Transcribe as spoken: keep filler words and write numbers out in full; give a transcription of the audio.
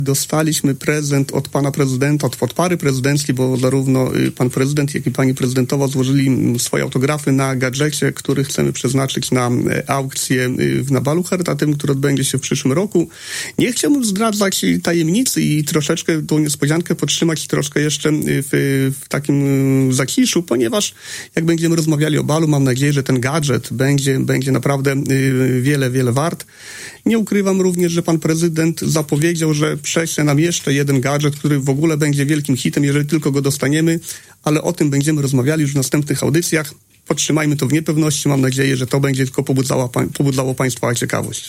Dostaliśmy prezent od pana prezydenta, od podpary prezydenckiej, bo zarówno pan prezydent, jak i pani prezydentowa złożyli swoje autografy na gadżecie, który chcemy przeznaczyć na aukcję na balu charytatywnym, który odbędzie się w przyszłym roku. Nie chciałbym zdradzać tajemnicy i troszeczkę tą niespodziankę podtrzymać troszkę jeszcze w, w takim zaciszu, ponieważ jak będziemy rozmawiali o balu, mam nadzieję, że ten gadżet będzie, będzie naprawdę wiele, wiele wart. Nie ukrywam również, że pan prezydent zapowiedział, że prześle nam jeszcze jeden gadżet, który w ogóle będzie wielkim hitem, jeżeli tylko go dostaniemy, ale o tym będziemy rozmawiali już w następnych audycjach. Podtrzymajmy to w niepewności. Mam nadzieję, że to będzie tylko pobudzało, pobudzało państwa ciekawość.